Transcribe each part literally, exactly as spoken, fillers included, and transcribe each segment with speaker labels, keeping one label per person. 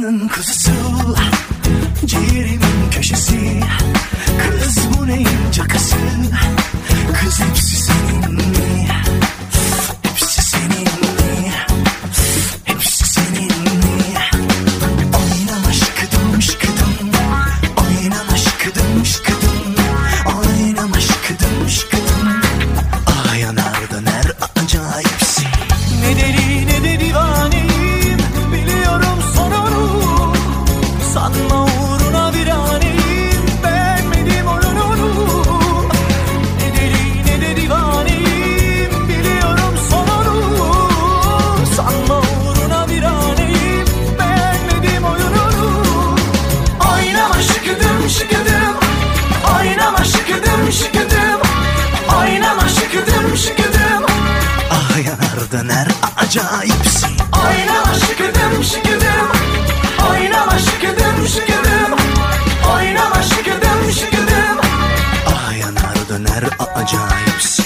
Speaker 1: Anasının kuzusu, ciğerimin köşesi. Kız bu neyin cakası? Kız hepsi senin mi? Hepsi senin mi? Hepsi senin mi? Oynama şıkıdım şıkıdım, oynama şıkıdım şıkıdım, oynama şıkıdım şıkıdım. Ah yanar döner acayipsin. Ne deli ne de divaneyim, biliyorum sonunu. Sanma uğruna viraneyim, beğenmedim oyununu. Ne deli ne de divaneyim, biliyorum sonunu. Sanma uğruna viraneyim, beğenmedim oyununu. Oynama şıkıdım şıkıdım, oynama şıkıdım şıkıdım, oynama şıkıdım şıkıdım. Ah yanar döner acayipsin. Oynama şıkıdım şıkıdım, oynama şıkıdım şıkıdım, oynama şıkıdım şıkıdım. Ah yanar döner acayipsin.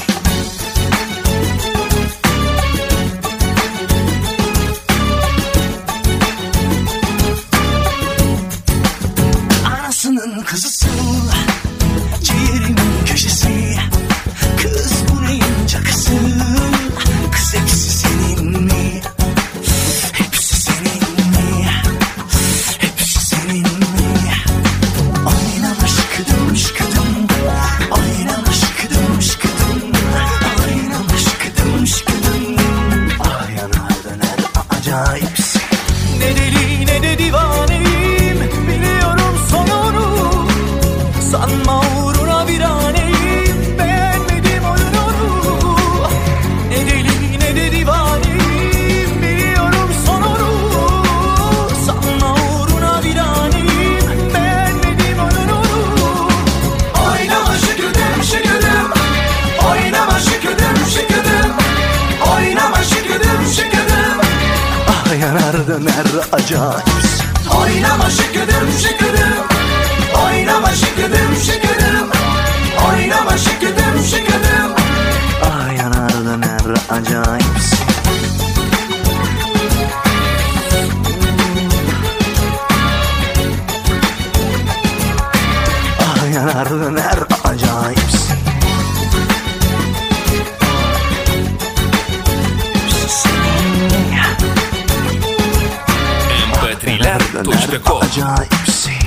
Speaker 1: Anasının kuzusu, ciğerimin köşesi. Kız bu neyin cakası? Kız hepsi senin mi? Hepsi senin mi? Hepsi senin mi? Oynama şıkıdım şıkıdım, oynama şıkıdım şıkıdım, oynama şıkıdım şıkıdım. Ah yanar döner acayipsin. Ne deli ne de divaneyim, biliyorum sonunu. Sanma uğruna viraneyim, beğenmedim oyununu. Ne deli ne de divaneyim, biliyorum sonunu. Sanma uğruna viraneyim, beğenmedim oyununu. Oynama şıkıdım şıkıdım, oynama şıkıdım şıkıdım, oynama şıkıdım şıkıdım. Ah yanar döner acayipsin. Oynama şıkıdım şıkıdım, oynama şıkıdım şıkıdım, oynama şıkıdım şıkıdım. Ah yanar döner acayipsin. Ah yanar döner acayipsin.
Speaker 2: em pe tri ler точка com
Speaker 1: Acayipsin.